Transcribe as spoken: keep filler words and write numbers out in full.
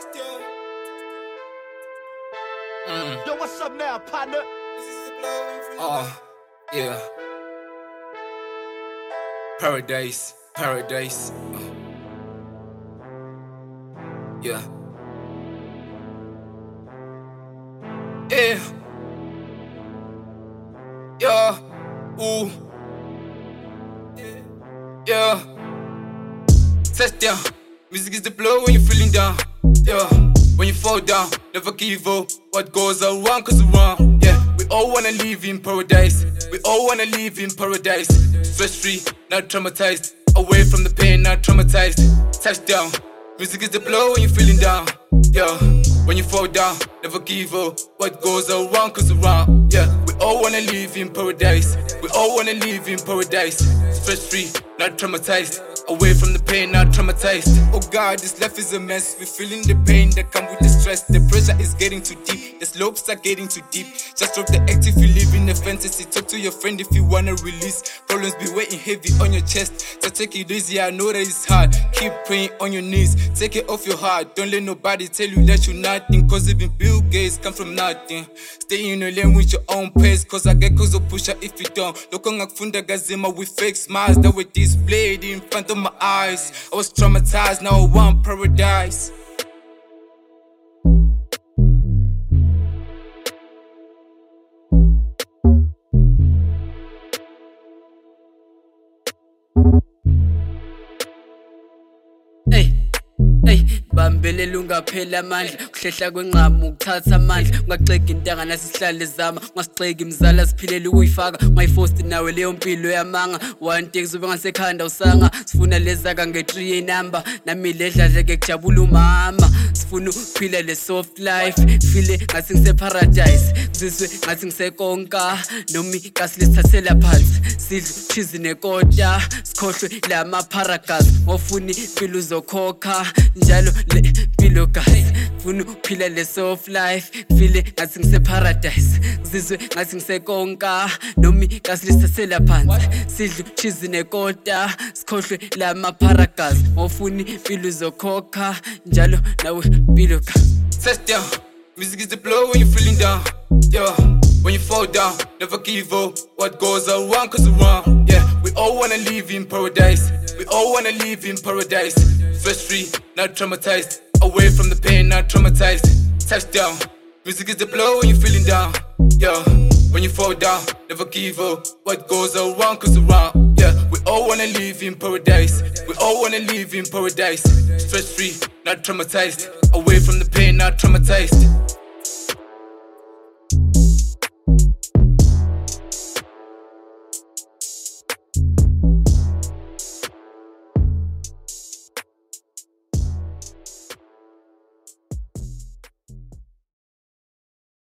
Mm. Yo, what's up now, partner? Oh, yeah. Paradise, paradise. Uh. Yeah. Yeah. Yeah. Ooh. Yeah. Test down. Music is the blow when you're feeling down. Yeah. When you fall down, never give up. What goes around goes around. Yeah. We all wanna live in paradise. We all wanna live in paradise. Stress free, not traumatized. Away from the pain, not traumatized. Touchdown. Music is the blow when you're feeling down. Yeah. When you fall down, never give up. What goes around goes around. Yeah. We all wanna live in paradise. We all wanna live in paradise. Stress free, not traumatized. Away from the pain, not traumatized. Oh God, this life is a mess. We're feeling the pain that comes with the stress. The pressure is getting too deep. The slopes are getting too deep. Just drop the act if you live in a fantasy. Talk to your friend if you wanna release. Problems be weighing heavy on your chest. So take it easy, I know that it's hard. Keep praying on your knees. Take it off your heart. Don't let nobody tell you that you're nothing. Cause even Bill Gates come from nothing. Stay in your lane with your own pace. Cause I get cause of pusher if you don't. Loko ngakufunda gazima with fake smiles that were displayed in front of my eyes. I was traumatized, now I want paradise. Hey, hey, bambelela ungaphela amandla, kuhlehla kwenqamu ukuthatha amandla, ungaqeki intanga nasihlale zama, ungasixeki imzala siphilele ukuyifaka, ungayifosti nawe leyo mpilo yamanga, one day kuzobe ngasekhanda usanga, sifuna lezaka nge-three number, nami ledladla ke kujabula umama, sifuna ukuphila le soft life, file ngathi ngise paradise, ngizizwe ngathi ngisekonka, nomi kasi lesithathela phansi, sidle cheese nekota, sikhohlwe lama paragas, ngofuni impilo uzokhokha, njalo le mpilo guys, funa ukuphila le soft life, file ngathi ngise paradise, ngizizwe ngathi ngisekonka, nomi kasi lesithathela phansi, sidle cheese nekota, sikhohlwe lama paragas, ngofuni impilo uzokhokha, njalo nawe mpilo guys. Test down. Music is the blow when you're feeling down. Yeah. When you fall down, never give up. What goes around goes around. Yeah. We all wanna live in paradise. We all wanna live in paradise. Stress free, not traumatized. Away from the pain, not traumatized. Touchdown. Music is the blow when you're feeling down. Yeah. When you fall down, never give up. What goes around goes around. Yeah. We all wanna live in paradise. We all wanna live in paradise. Stress free, not traumatized. Away from the pain, not traumatized.